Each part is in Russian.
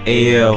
Эйо,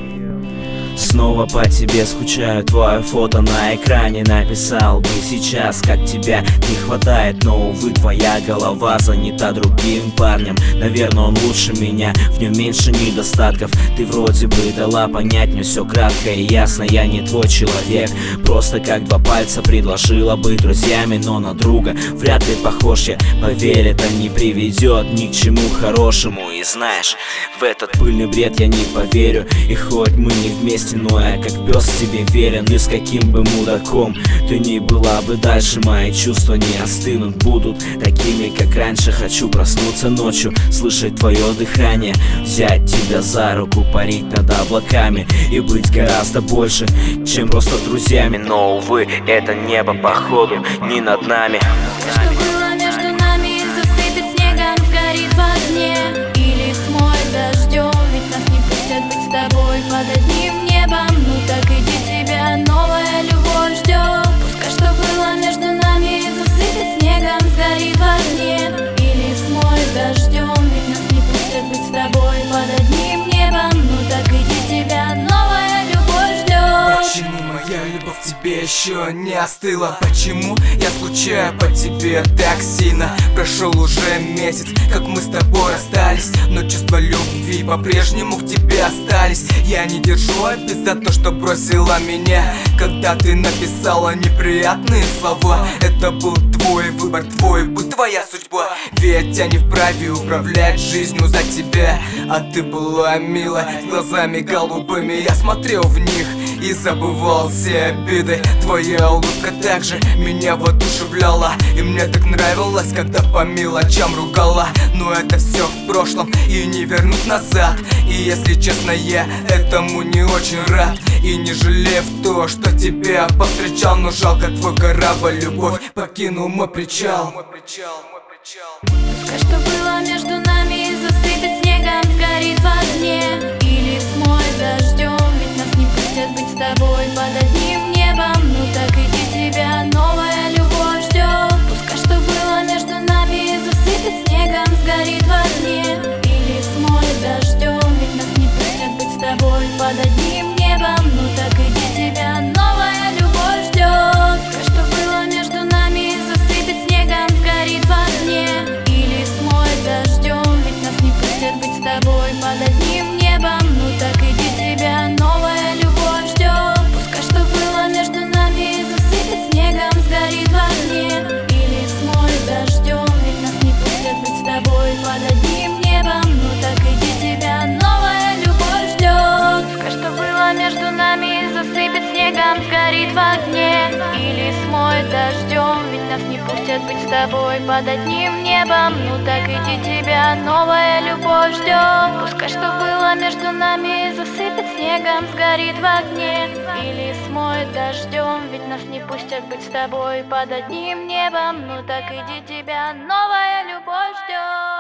снова по тебе скучаю, твое фото на экране. Написал бы сейчас, как тебя не хватает, но, увы, твоя голова занята другим парнем. Наверное, он лучше меня, в нем меньше недостатков. Ты вроде бы дала понять мне все кратко и ясно. Я не твой человек, просто как два пальца предложила быть друзьями, но на друга вряд ли похож я. Поверь, это не приведет ни к чему хорошему. И знаешь, в этот пыльный бред я не поверю. И хоть мы не вместе, но я как пес тебе верен. И с каким бы мудаком ты ни была бы дальше, мои чувства не остынут, будут такими, как раньше. Хочу проснуться ночью, слышать твое дыхание, взять тебя за руку, парить над облаками и быть гораздо больше, чем просто друзьями. Но, увы, это небо походу не над нами. Что было между нами, засыпет снегом, сгорит в огне или смоет дождем. Ведь нас не пустят быть с тобой под одним небом. Ну так иди, тебя новая любовь ждет. Пускай что было между нами, засыпет снегом, сгорит в огне или смоет дождем. Ведь нас не пустят быть с тобой под одним небом. Ну так иди, тебя новая любовь ждет. Почему моя любовь к тебе еще не остыла? Почему я скучаю по тебе так сильно? Прошел уже месяц, как мы с тобой расстались, но чувства любви по-прежнему к тебе остались. Я не держу обид за то, что бросила меня, когда ты написала неприятные слова. Это был твой выбор, твой путь, твоя судьба. Ведь я не вправе управлять жизнью за тебя. А ты была милая, с глазами голубыми. Я смотрел в них и забывал все обиды. Твоя улыбка также меня воодушевляла, и мне так нравилось, когда по мелочам ругала. Но это все в прошлом и не вернуть назад. И если честно, я этому не очень рад. И не жалею в то, что тебя повстречал, но жалко твой корабль, любовь покинул мой причал. Пускай что было между нами, засыпет снегом, сгорит в огне или смоет дождем. Ведь нас не пустят быть с тобой под одним небом. Ну так иди, тебя новая любовь ждет. Пускай что было между нами, засыпет снегом, сгорит в огне или смоет дождем. Ведь нас не пустят быть с тобой под одним небом. Ну так иди, тебя новая любовь ждет. Пускай что было между нами, засыпет снегом, сгорит в огне или смоет дождем. Ведь нас не пустят быть с тобой под одним небом. Ну так иди, тебя новая любовь ждет. Пускай что было между нами, засыпет снегом, сгорит в огне или смоет дождем. Ведь нас не пустят быть с тобой под одним небом. Ну так иди, тебя новая любовь ждет. Пускай что было между нами, засыпет снегом, сгорит в огне или смоет дождем. Ведь нас не пустят быть с тобой под одним небом. Ну так иди, тебя новая любовь ждет. Пускай что было между нами, засыпет снегом, сгорит в огне или смоет дождем. Ведь нас не пустят быть с тобой под одним небом. Ну так иди, тебя новая любовь ждет.